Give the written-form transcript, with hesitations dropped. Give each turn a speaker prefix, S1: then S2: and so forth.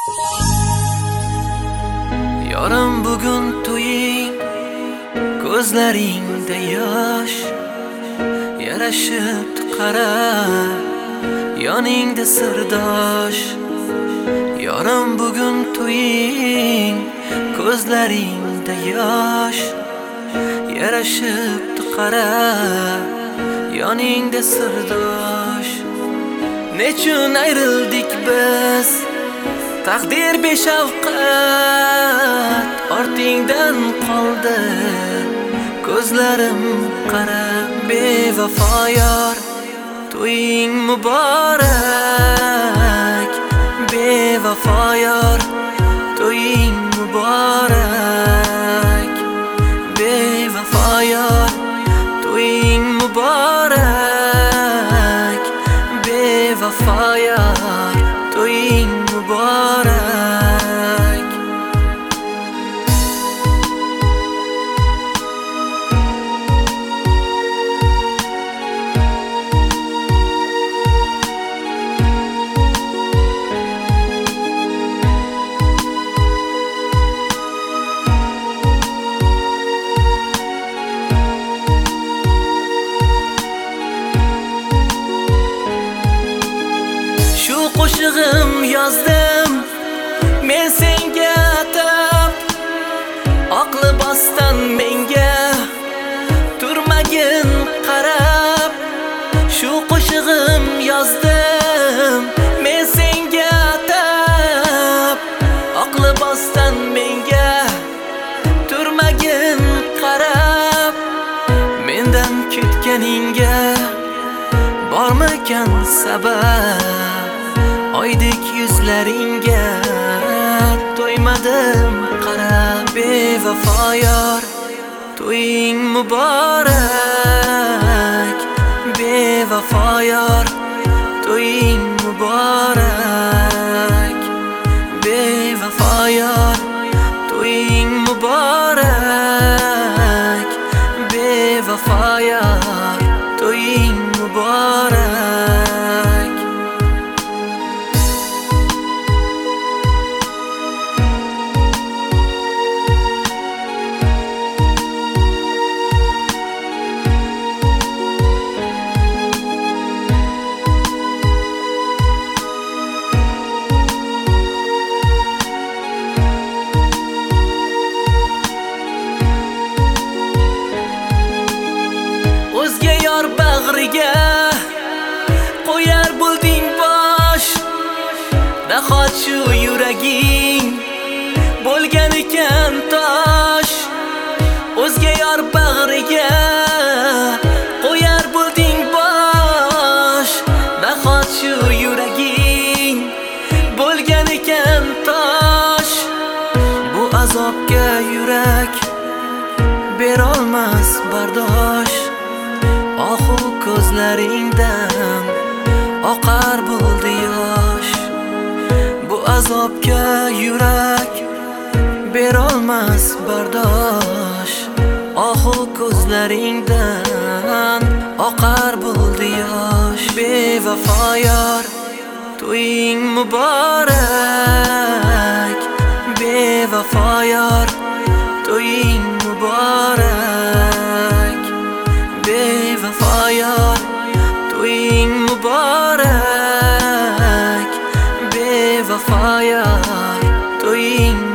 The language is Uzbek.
S1: Yorim bugun to'ying, ko'zlaringda yosh yarashibdi qara, yoningda sirdosh. Yorim bugun to'ying, ko'zlaringda yosh yarashibdi qara, yoningda sirdosh. Nechun ayrildik biz, taqdir beshafqat ortingdan qoldi. Ko'zlarim qara, bevafo yor, to'ying muborak. Bevafo yor, to'ying muborak. Bevafo yor, to'ying muborak. Bevafo yor, to'ying muborak. Shu qo'shig'im yozdim men senga atab, oqli bosdan menga turmagin qarab. Shu qo'shig'im yozdim men senga atab, oqli bosdan menga turmagin qarab. Mendan ketganingga bormikan sabab? Oydek yuzlaringga to'ymadim qara. Bevafo yor, to'ying muborak. Bevafo yor, to'ying muborak. Bevafo yor, to'ying muborak. Bevafo yor, to'ying muborak. O'zga yor bag'riga qo'yar bo'lding bosh. Nahot shu yuraging bo'lgan ekan tosh. O'zga yor bag'riga qo'yar bo'lding bosh. Nahot shu yuraging bo'lgan ekan tosh. Bu azobga yurak berolmas bardosh. Ohu ko'zlaringdan oqar bo'ldi yosh. Bu azobga yurak berolmas bardosh. Ohu ko'zlaringdan oqar bo'ldi yosh. Bevafo yor, to'ying muborak. Bevafo yor, to'ying muborak. Bevafo yor, to'ying muborak. Bevafo yor, to'ying